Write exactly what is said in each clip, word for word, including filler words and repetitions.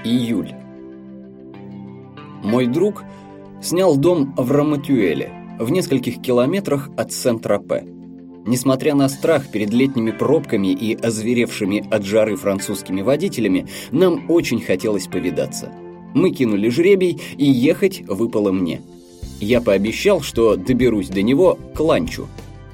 Июль. Мой друг снял дом в Раматюэле, в нескольких километрах от Сен-Тропе. Несмотря на страх перед летними пробками и озверевшими от жары французскими водителями, нам очень хотелось повидаться. Мы кинули жребий, и ехать выпало мне. Я пообещал, что доберусь до него к ланчу.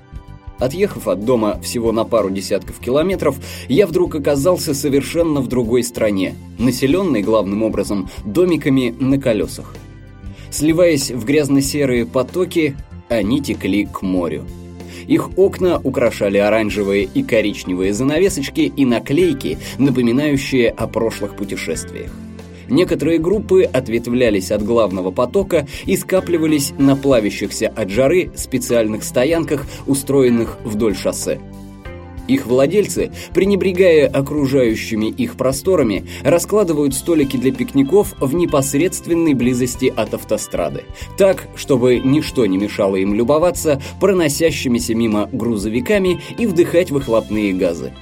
Отъехав от дома всего на пару десятков километров, я вдруг оказался совершенно в другой стране, населенной главным образом домиками на колесах. Сливаясь в грязно-серые потоки, они текли к морю. Их окна украшали оранжевые и коричневые занавесочки и наклейки, напоминающие о прошлых путешествиях. Некоторые группы ответвлялись от главного потока и скапливались на плавящихся от жары специальных стоянках, устроенных вдоль шоссе. Их владельцы, пренебрегая окружающими их просторами, раскладывают столики для пикников в непосредственной близости от автострады, так, чтобы ничто не мешало им любоваться проносящимися мимо грузовиками и вдыхать выхлопные газы.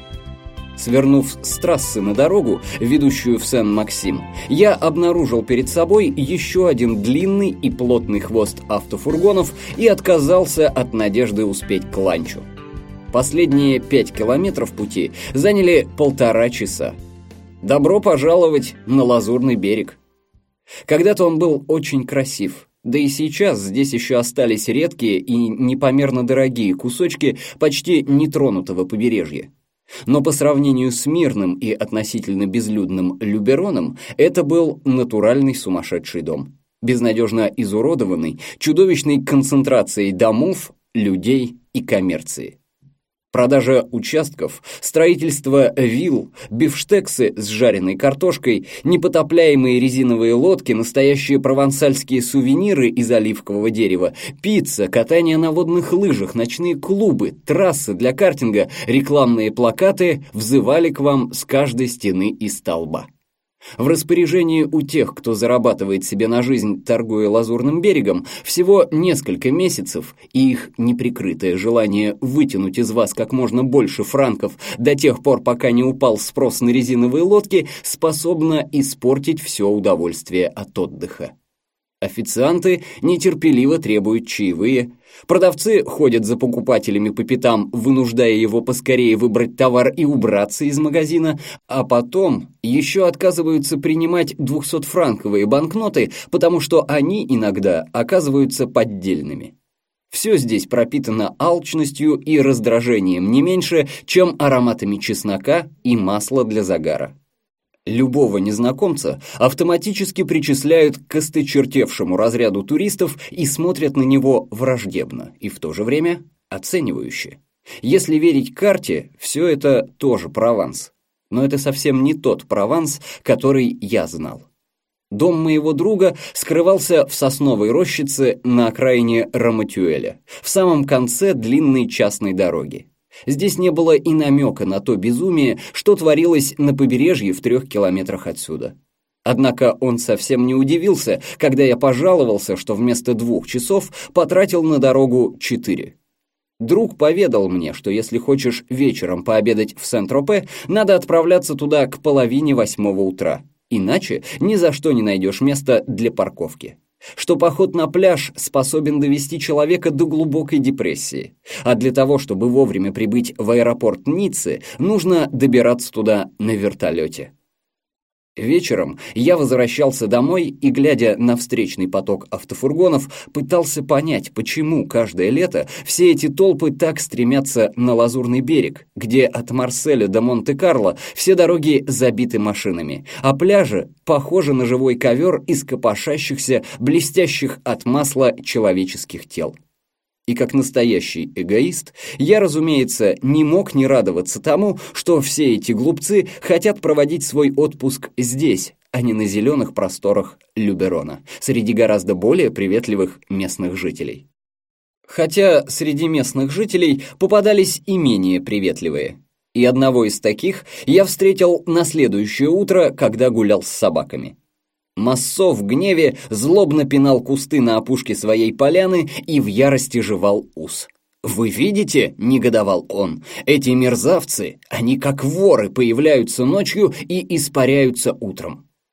Свернув с трассы на дорогу, ведущую в Сен-Максим, я обнаружил перед собой еще один длинный и плотный хвост автофургонов и отказался от надежды успеть к ланчу. Последние пять километров пути заняли полтора часа. Добро пожаловать на Лазурный берег. Когда-то он был очень красив, да и сейчас здесь еще остались редкие и непомерно дорогие кусочки почти нетронутого побережья. Но по сравнению с мирным и относительно безлюдным Любероном, это был натуральный сумасшедший дом, безнадежно изуродованный чудовищной концентрацией домов, людей и коммерции. Продажа участков, строительство вилл, бифштексы с жареной картошкой, непотопляемые резиновые лодки, настоящие провансальские сувениры из оливкового дерева, пицца, катание на водных лыжах, ночные клубы, трассы для картинга, рекламные плакаты взывали к вам с каждой стены и столба. В распоряжении у тех, кто зарабатывает себе на жизнь, торгуя Лазурным берегом, всего несколько месяцев, и их неприкрытое желание вытянуть из вас как можно больше франков до тех пор, пока не упал спрос на резиновые лодки, способно испортить все удовольствие от отдыха. Официанты нетерпеливо требуют чаевые, продавцы ходят за покупателями по пятам, вынуждая его поскорее выбрать товар и убраться из магазина, а потом еще отказываются принимать двухсотфранковые банкноты, потому что они иногда оказываются поддельными. Все здесь пропитано алчностью и раздражением не меньше, чем ароматами чеснока и масла для загара. Любого незнакомца автоматически причисляют к осточертевшему разряду туристов и смотрят на него враждебно и в то же время оценивающе. Если верить карте, все это тоже Прованс. Но это совсем не тот Прованс, который я знал. Дом моего друга скрывался в сосновой рощице на окраине Раматюэля, в самом конце длинной частной дороги. Здесь не было и намека на то безумие, что творилось на побережье в трех километрах отсюда. Однако он совсем не удивился, когда я пожаловался, что вместо двух часов потратил на дорогу четыре. Друг поведал мне, что если хочешь вечером пообедать в Сен-Тропе, надо отправляться туда к половине восьмого утра, иначе ни за что не найдешь места для парковки. Что поход на пляж способен довести человека до глубокой депрессии, а для того, чтобы вовремя прибыть в аэропорт Ниццы, нужно добираться туда на вертолете. Вечером я возвращался домой и, глядя на встречный поток автофургонов, пытался понять, почему каждое лето все эти толпы так стремятся на Лазурный берег, где от Марселя до Монте-Карло все дороги забиты машинами, а пляжи похожи на живой ковер из копошащихся, блестящих от масла человеческих тел. И как настоящий эгоист, я, разумеется, не мог не радоваться тому, что все эти глупцы хотят проводить свой отпуск здесь, а не на зеленых просторах Люберона, среди гораздо более приветливых местных жителей. Хотя среди местных жителей попадались и менее приветливые. И одного из таких я встретил на следующее утро, когда гулял с собаками. Массо в гневе злобно пинал кусты на опушке своей поляны и в ярости жевал ус. «Вы видите, — негодовал он, — эти мерзавцы, они как воры появляются ночью и испаряются утром.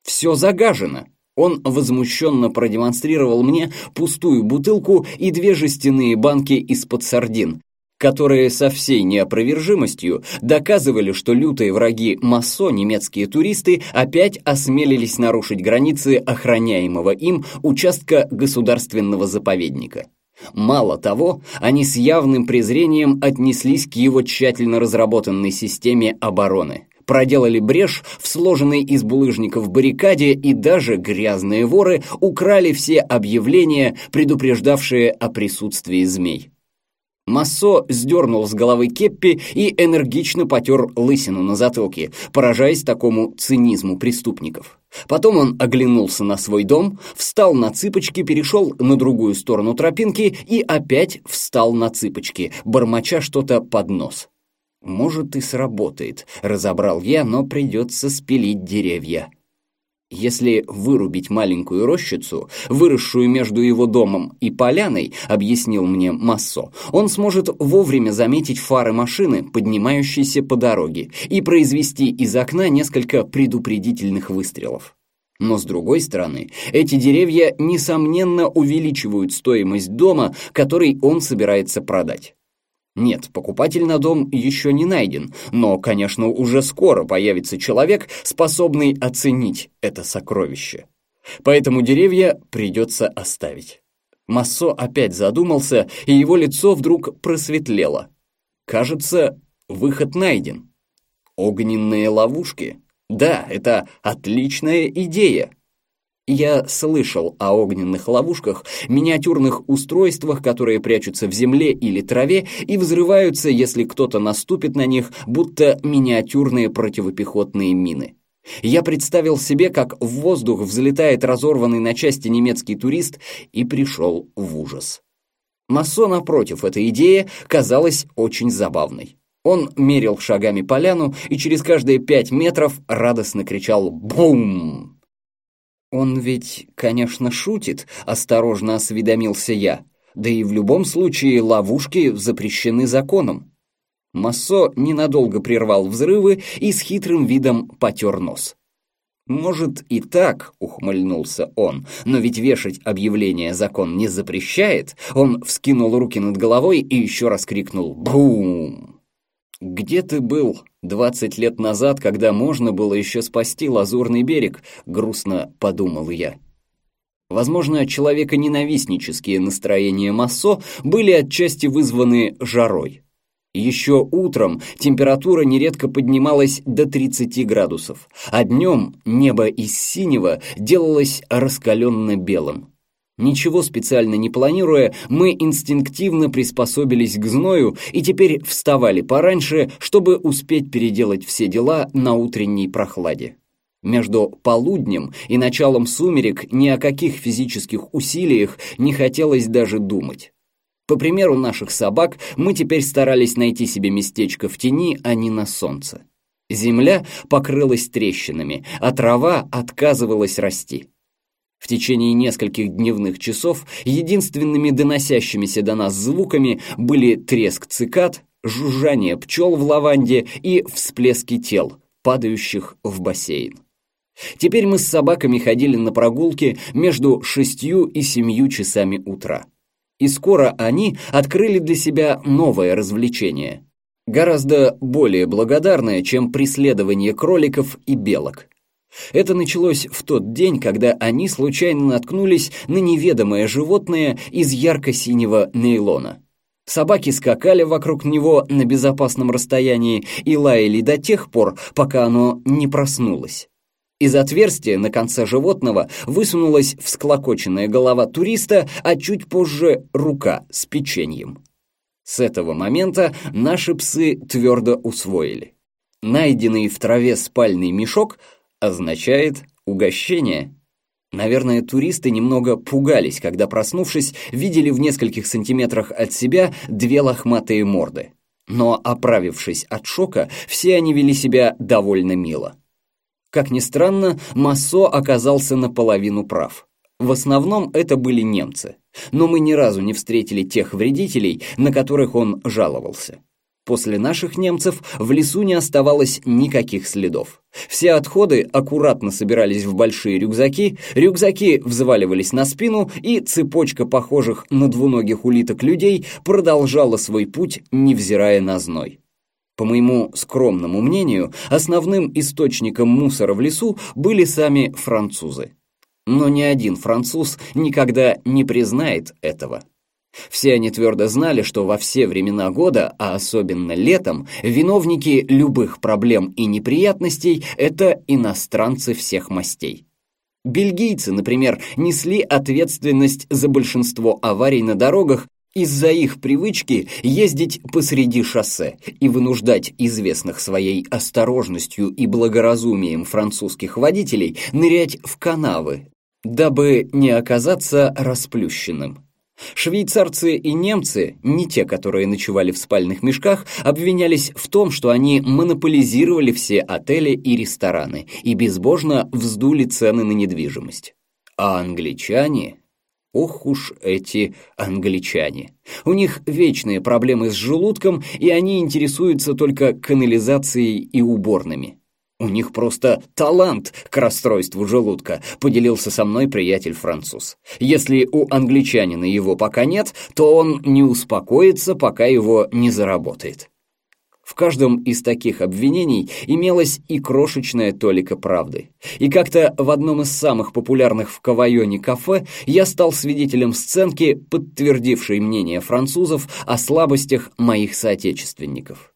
Все загажено. Он возмущенно продемонстрировал мне пустую бутылку и две жестяные банки из-под сардин, которые со всей неопровержимостью доказывали, что лютые враги Массо, немецкие туристы, опять осмелились нарушить границы охраняемого им участка государственного заповедника. Мало того, они с явным презрением отнеслись к его тщательно разработанной системе обороны, проделали брешь в сложенной из булыжников баррикаде, и даже грязные воры украли все объявления, предупреждавшие о присутствии змей. Массо сдернул с головы кеппи и энергично потер лысину на затылке, поражаясь такому цинизму преступников. Потом он оглянулся на свой дом, встал на цыпочки, перешел на другую сторону тропинки и опять встал на цыпочки, бормоча что-то под нос. «Может, и сработает», — разобрал я, — «но придется спилить деревья». Если вырубить маленькую рощицу, выросшую между его домом и поляной, объяснил мне Массо, он сможет вовремя заметить фары машины, поднимающейся по дороге, и произвести из окна несколько предупредительных выстрелов. Но с другой стороны, эти деревья, несомненно, увеличивают стоимость дома, который он собирается продать. Нет, покупатель на дом еще не найден, но, конечно, уже скоро появится человек, способный оценить это сокровище. Поэтому деревья придется оставить. Массо опять задумался, и его лицо вдруг просветлело. Кажется, выход найден. Огненные ловушки? Да, это отличная идея. Я слышал о огненных ловушках, миниатюрных устройствах, которые прячутся в земле или траве и взрываются, если кто-то наступит на них, будто миниатюрные противопехотные мины. Я представил себе, как в воздух взлетает разорванный на части немецкий турист, и пришел в ужас. Массо, напротив, эта идея казалась очень забавной. Он мерил шагами поляну и через каждые пять метров радостно кричал «Бум!». «Он ведь, конечно, шутит», — осторожно осведомился я. «Да и в любом случае ловушки запрещены законом». Массо ненадолго прервал взрывы и с хитрым видом потер нос. «Может и так», — ухмыльнулся он, «но ведь вешать объявление закон не запрещает». Он вскинул руки над головой и еще раз крикнул «Бум!». «Где ты был двадцать лет назад, когда можно было еще спасти Лазурный берег?» — грустно подумал я. Возможно, человеконенавистнические настроения Массо были отчасти вызваны жарой. Еще утром температура нередко поднималась до тридцати градусов, а днем небо из синего делалось раскаленно белым. Ничего специально не планируя, мы инстинктивно приспособились к зною и теперь вставали пораньше, чтобы успеть переделать все дела на утренней прохладе. Между полуднем и началом сумерек ни о каких физических усилиях не хотелось даже думать. По примеру наших собак, мы теперь старались найти себе местечко в тени, а не на солнце. Земля покрылась трещинами, а трава отказывалась расти. В течение нескольких дневных часов единственными доносящимися до нас звуками были треск цикад, жужжание пчел в лаванде и всплески тел, падающих в бассейн. Теперь мы с собаками ходили на прогулки между шестью и семью часами утра. И скоро они открыли для себя новое развлечение, гораздо более благодарное, чем преследование кроликов и белок. Это началось в тот день, когда они случайно наткнулись на неведомое животное из ярко-синего нейлона. Собаки скакали вокруг него на безопасном расстоянии и лаяли до тех пор, пока оно не проснулось. Из отверстия на конце животного высунулась всклокоченная голова туриста, а чуть позже рука с печеньем. С этого момента наши псы твердо усвоили: найденный в траве спальный мешок означает угощение. Наверное, туристы немного пугались, когда, проснувшись, видели в нескольких сантиметрах от себя две лохматые морды. Но, оправившись от шока, все они вели себя довольно мило. Как ни странно, Массо оказался наполовину прав. В основном это были немцы, но мы ни разу не встретили тех вредителей, на которых он жаловался. После наших немцев в лесу не оставалось никаких следов. Все отходы аккуратно собирались в большие рюкзаки, рюкзаки взваливались на спину, и цепочка похожих на двуногих улиток людей продолжала свой путь, невзирая на зной. По моему скромному мнению, основным источником мусора в лесу были сами французы. Но ни один француз никогда не признает этого. Все они твердо знали, что во все времена года, а особенно летом, виновники любых проблем и неприятностей – это иностранцы всех мастей. Бельгийцы, например, несли ответственность за большинство аварий на дорогах из-за их привычки ездить посреди шоссе и вынуждать известных своей осторожностью и благоразумием французских водителей нырять в канавы, дабы не оказаться расплющенным. Швейцарцы и немцы, не те, которые ночевали в спальных мешках, обвинялись в том, что они монополизировали все отели и рестораны и безбожно вздули цены на недвижимость. А англичане... Ох уж эти англичане. У них вечные проблемы с желудком, и они интересуются только канализацией и уборными. У них просто талант к расстройству желудка, поделился со мной приятель-француз. Если у англичанина его пока нет, то он не успокоится, пока его не заработает. В каждом из таких обвинений имелась и крошечная толика правды. И как-то в одном из самых популярных в Кавайоне кафе я стал свидетелем сценки, подтвердившей мнение французов о слабостях моих соотечественников.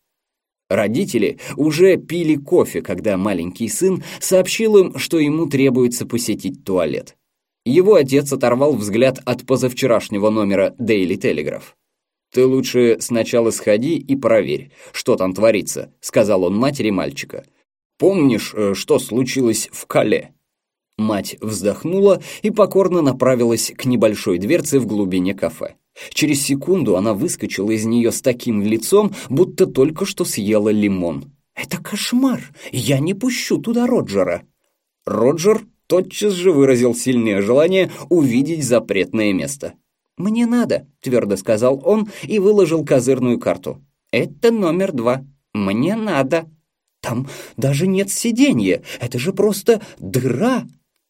Родители уже пили кофе, когда маленький сын сообщил им, что ему требуется посетить туалет. Его отец оторвал взгляд от позавчерашнего номера Daily Telegraph. «Ты лучше сначала сходи и проверь, что там творится», — сказал он матери мальчика. «Помнишь, что случилось в Кале?» Мать вздохнула и покорно направилась к небольшой дверце в глубине кафе. Через секунду она выскочила из нее с таким лицом, будто только что съела лимон. «Это кошмар! Я не пущу туда Роджера!» Роджер тотчас же выразил сильное желание увидеть запретное место. «Мне надо», — твердо сказал он и выложил козырную карту. «Это номер два. Мне надо. Там даже нет сиденья. Это же просто дыра».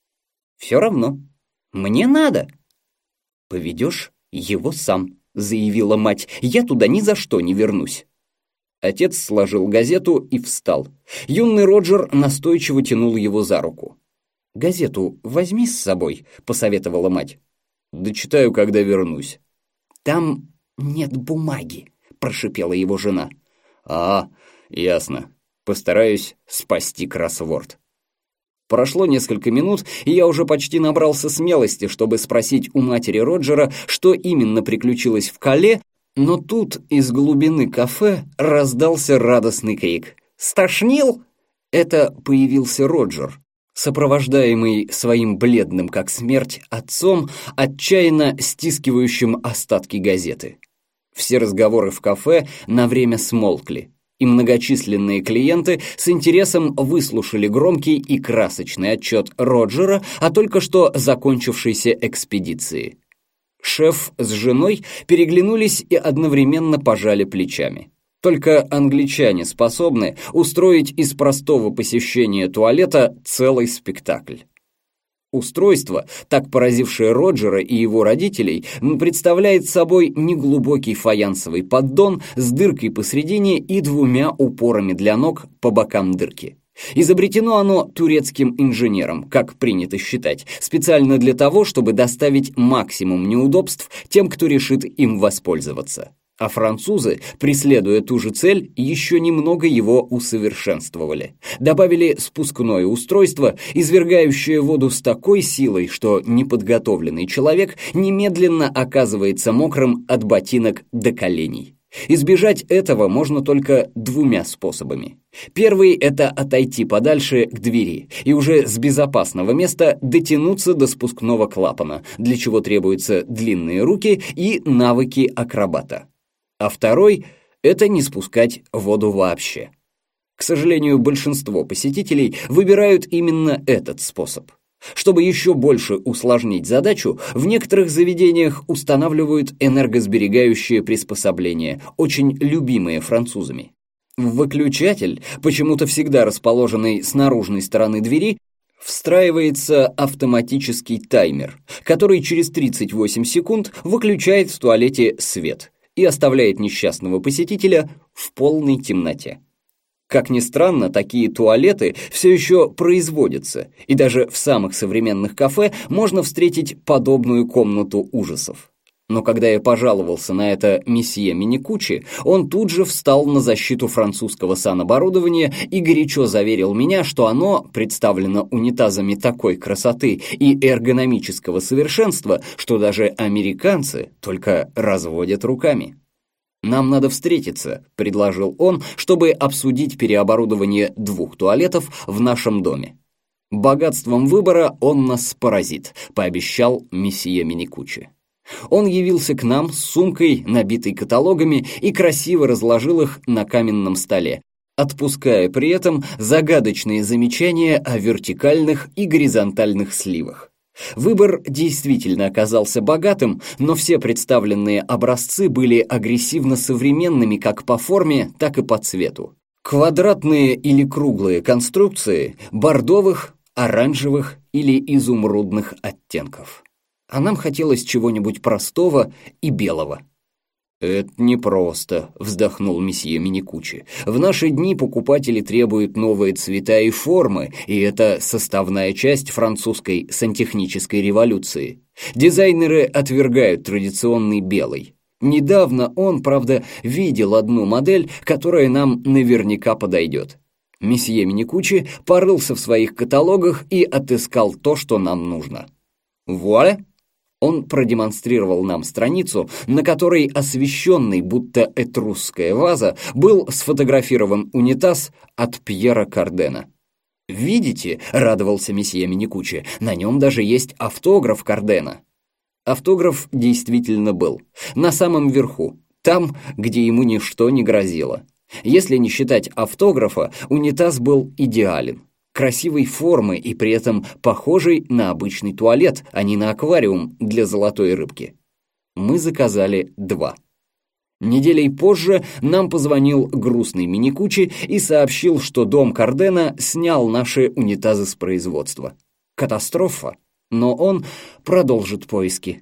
«Все равно. Мне надо». «Поведешь его сам», — заявила мать. «Я туда ни за что не вернусь». Отец сложил газету и встал. Юный Роджер настойчиво тянул его за руку. «Газету возьми с собой», — посоветовала мать. «Дочитаю, когда вернусь». «Там нет бумаги», — прошипела его жена. «А, ясно. Постараюсь спасти кроссворд». Прошло несколько минут, и я уже почти набрался смелости, чтобы спросить у матери Роджера, что именно приключилось в Кале, но тут из глубины кафе раздался радостный крик. «Стошнил?» Это появился Роджер, сопровождаемый своим бледным как смерть отцом, отчаянно стискивающим остатки газеты. Все разговоры в кафе на время смолкли, и многочисленные клиенты с интересом выслушали громкий и красочный отчет Роджера о только что закончившейся экспедиции. Шеф с женой переглянулись и одновременно пожали плечами. Только англичане способны устроить из простого посещения туалета целый спектакль. Устройство, так поразившее Роджера и его родителей, представляет собой неглубокий фаянсовый поддон с дыркой посередине и двумя упорами для ног по бокам дырки. Изобретено оно турецким инженером, как принято считать, специально для того, чтобы доставить максимум неудобств тем, кто решит им воспользоваться. А французы, преследуя ту же цель, еще немного его усовершенствовали. Добавили спускное устройство, извергающее воду с такой силой, что неподготовленный человек немедленно оказывается мокрым от ботинок до коленей. Избежать этого можно только двумя способами. Первый – это отойти подальше к двери и уже с безопасного места дотянуться до спускного клапана, для чего требуются длинные руки и навыки акробата. А второй – это не спускать воду вообще. К сожалению, большинство посетителей выбирают именно этот способ. Чтобы еще больше усложнить задачу, в некоторых заведениях устанавливают энергосберегающие приспособления, очень любимые французами. В выключатель, почему-то всегда расположенный с наружной стороны двери, встраивается автоматический таймер, который через тридцать восемь секунд выключает в туалете свет и оставляет несчастного посетителя в полной темноте. Как ни странно, такие туалеты все еще производятся, и даже в самых современных кафе можно встретить подобную комнату ужасов. Но когда я пожаловался на это месье Миникуччи, он тут же встал на защиту французского саноборудования и горячо заверил меня, что оно представлено унитазами такой красоты и эргономического совершенства, что даже американцы только разводят руками. «Нам надо встретиться», — предложил он, чтобы обсудить переоборудование двух туалетов в нашем доме. «Богатством выбора он нас поразит», — пообещал месье Миникуччи. Он явился к нам с сумкой, набитой каталогами, и красиво разложил их на каменном столе, отпуская при этом загадочные замечания о вертикальных и горизонтальных сливах. Выбор действительно оказался богатым, но все представленные образцы были агрессивно современными как по форме, так и по цвету. Квадратные или круглые конструкции бордовых, оранжевых или изумрудных оттенков. А нам хотелось чего-нибудь простого и белого. «Это непросто», — вздохнул месье Миникуччи. «В наши дни покупатели требуют новые цвета и формы, и это составная часть французской сантехнической революции. Дизайнеры отвергают традиционный белый. Недавно он, правда, видел одну модель, которая нам наверняка подойдет». Месье Миникуччи порылся в своих каталогах и отыскал то, что нам нужно. «Вуаля!» Он продемонстрировал нам страницу, на которой освещенный, будто этрусская ваза, был сфотографирован унитаз от Пьера Кардена. «Видите?» — радовался месье Миникуччи. «На нем даже есть автограф Кардена». Автограф действительно был. На самом верху, там, где ему ничто не грозило. Если не считать автографа, унитаз был идеален. Красивой формы и при этом похожий на обычный туалет, а не на аквариум для золотой рыбки. Мы заказали два. Неделей позже нам позвонил грустный Миникуччи и сообщил, что дом Кардена снял наши унитазы с производства. Катастрофа, но он продолжит поиски.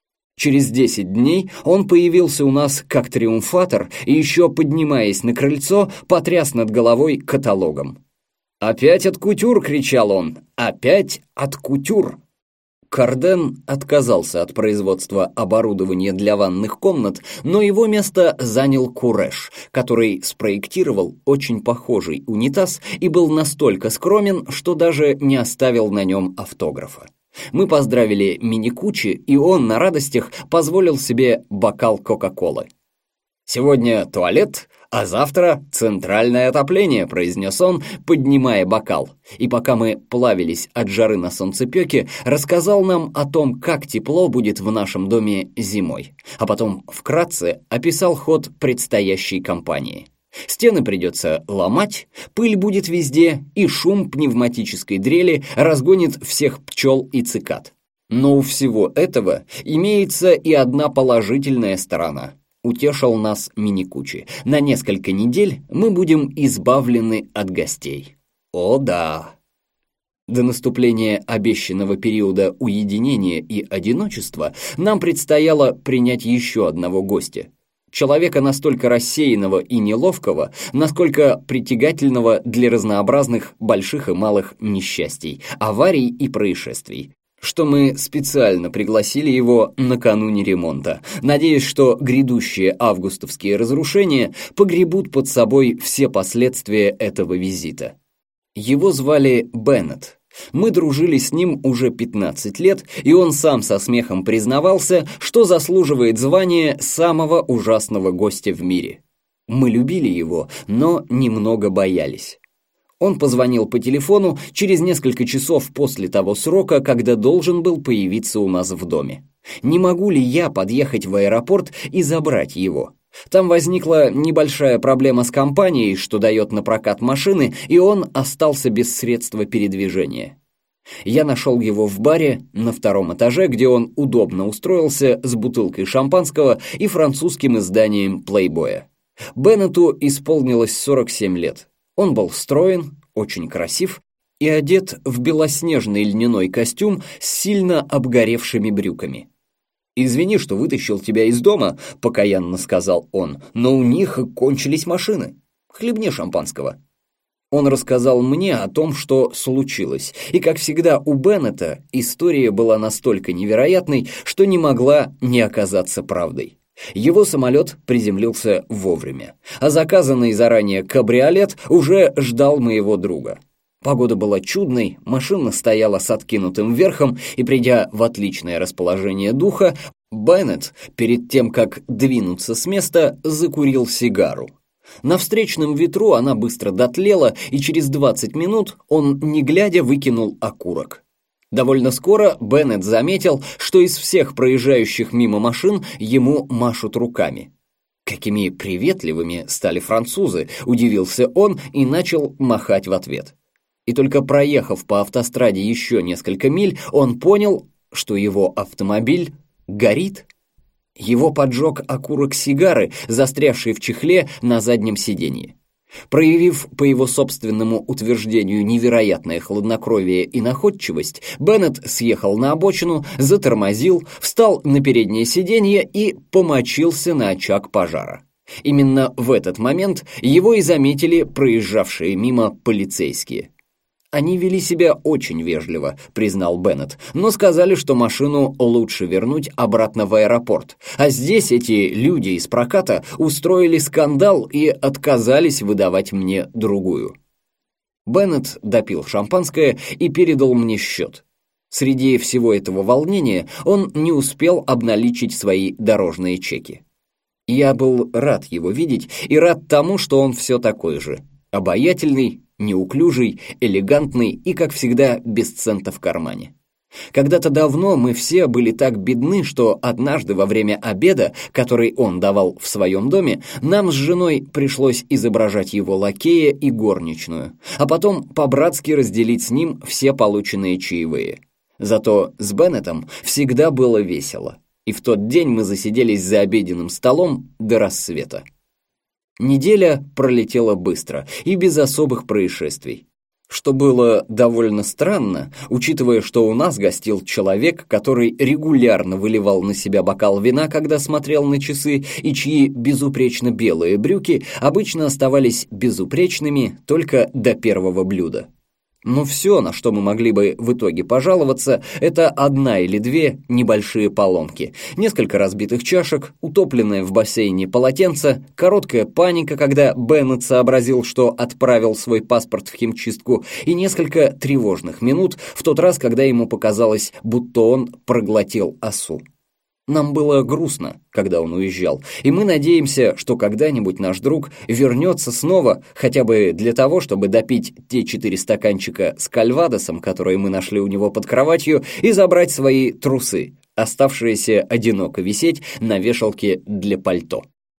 Через десять дней он появился у нас как триумфатор и еще, поднимаясь на крыльцо, потряс над головой каталогом. «Опять от кутюр!» — кричал он. «Опять от кутюр!» Карден отказался от производства оборудования для ванных комнат, но его место занял Куреш, который спроектировал очень похожий унитаз и был настолько скромен, что даже не оставил на нем автографа. Мы поздравили Миникуччи, и он на радостях позволил себе бокал Кока-Колы. «Сегодня туалет, а завтра центральное отопление», — произнес он, поднимая бокал. И пока мы плавились от жары на солнцепёке, рассказал нам о том, как тепло будет в нашем доме зимой. А потом вкратце описал ход предстоящей кампании. Стены придется ломать, пыль будет везде, и шум пневматической дрели разгонит всех пчел и цикад. Но у всего этого имеется и одна положительная сторона. Утешил нас Миникуччи. На несколько недель мы будем избавлены от гостей. О да! До наступления обещанного периода уединения и одиночества нам предстояло принять еще одного гостя. Человека настолько рассеянного и неловкого, насколько притягательного для разнообразных больших и малых несчастий, аварий и происшествий, что мы специально пригласили его накануне ремонта, надеясь, что грядущие августовские разрушения погребут под собой все последствия этого визита. Его звали Беннет. Мы дружили с ним уже пятнадцать лет, и он сам со смехом признавался, что заслуживает звания самого ужасного гостя в мире. Мы любили его, но немного боялись. Он позвонил по телефону через несколько часов после того срока, когда должен был появиться у нас в доме. Не могу ли я подъехать в аэропорт и забрать его? Там возникла небольшая проблема с компанией, что дает на прокат машины, и он остался без средства передвижения. Я нашел его в баре на втором этаже, где он удобно устроился с бутылкой шампанского и французским изданием «Плейбоя». Беннету исполнилось сорок семь лет. Он был строен, очень красив и одет в белоснежный льняной костюм с сильно обгоревшими брюками. «Извини, что вытащил тебя из дома», — покаянно сказал он, «но у них кончились машины. Хлебни шампанского». Он рассказал мне о том, что случилось, и, как всегда, у Беннета история была настолько невероятной, что не могла не оказаться правдой. Его самолет приземлился вовремя, а заказанный заранее кабриолет уже ждал моего друга. Погода была чудной, машина стояла с откинутым верхом, и, придя в отличное расположение духа, Беннет, перед тем, как двинуться с места, закурил сигару. На встречном ветру она быстро дотлела, и через двадцать минут он, не глядя, выкинул окурок. Довольно скоро Беннет заметил, что из всех проезжающих мимо машин ему машут руками. «Какими приветливыми стали французы!» – удивился он и начал махать в ответ. И только проехав по автостраде еще несколько миль, он понял, что его автомобиль горит. Его поджег окурок сигары, застрявший в чехле на заднем сиденье. Проявив, по его собственному утверждению, невероятное хладнокровие и находчивость, Беннет съехал на обочину, затормозил, встал на переднее сиденье и помочился на очаг пожара. Именно в этот момент его и заметили проезжавшие мимо полицейские. «Они вели себя очень вежливо», — признал Беннет, «но сказали, что машину лучше вернуть обратно в аэропорт. А здесь эти люди из проката устроили скандал и отказались выдавать мне другую». Беннет допил шампанское и передал мне счет. Среди всего этого волнения он не успел обналичить свои дорожные чеки. Я был рад его видеть и рад тому, что он все такой же. Обаятельный, неуклюжий, элегантный и, как всегда, без цента в кармане. Когда-то давно мы все были так бедны, что однажды во время обеда, который он давал в своем доме, нам с женой пришлось изображать его лакея и горничную, а потом по-братски разделить с ним все полученные чаевые. Зато с Беннетом всегда было весело, и в тот день мы засиделись за обеденным столом до рассвета. Неделя пролетела быстро и без особых происшествий, что было довольно странно, учитывая, что у нас гостил человек, который регулярно выливал на себя бокал вина, когда смотрел на часы, и чьи безупречно белые брюки обычно оставались безупречными только до первого блюда. Но все, на что мы могли бы в итоге пожаловаться, это одна или две небольшие поломки, несколько разбитых чашек, утопленное в бассейне полотенце, короткая паника, когда Беннет сообразил, что отправил свой паспорт в химчистку, и несколько тревожных минут в тот раз, когда ему показалось, будто он проглотил осу. Нам было грустно, когда он уезжал, и мы надеемся, что когда-нибудь наш друг вернется снова, хотя бы для того, чтобы допить те четыре стаканчика с кальвадосом, которые мы нашли у него под кроватью, и забрать свои трусы, оставшиеся одиноко висеть на вешалке для пальто.